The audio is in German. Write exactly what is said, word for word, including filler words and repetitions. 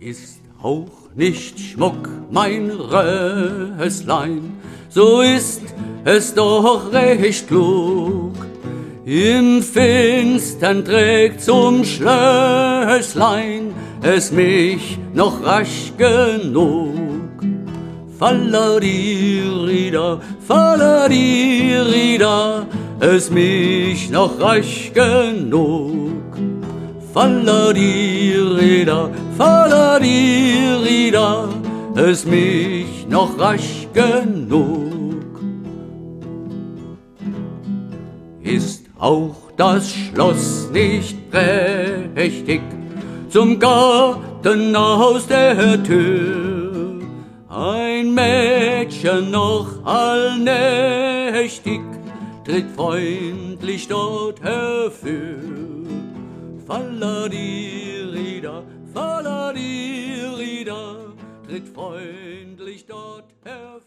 Ist auch nicht Schmuck, mein Röslein, so ist es doch recht klug. Im Finstern trägt zum Schlösslein es mich noch rasch genug. Falladirida, falladirida, es mich noch rasch genug. Falladirida, falladirida, es mich noch rasch genug. Ist auch das Schloss nicht prächtig, zum Garten aus der Tür, ein Mädchen noch allnächtig tritt freundlich dort herfür. Falladirida, falladirida, tritt freundlich dort herfür.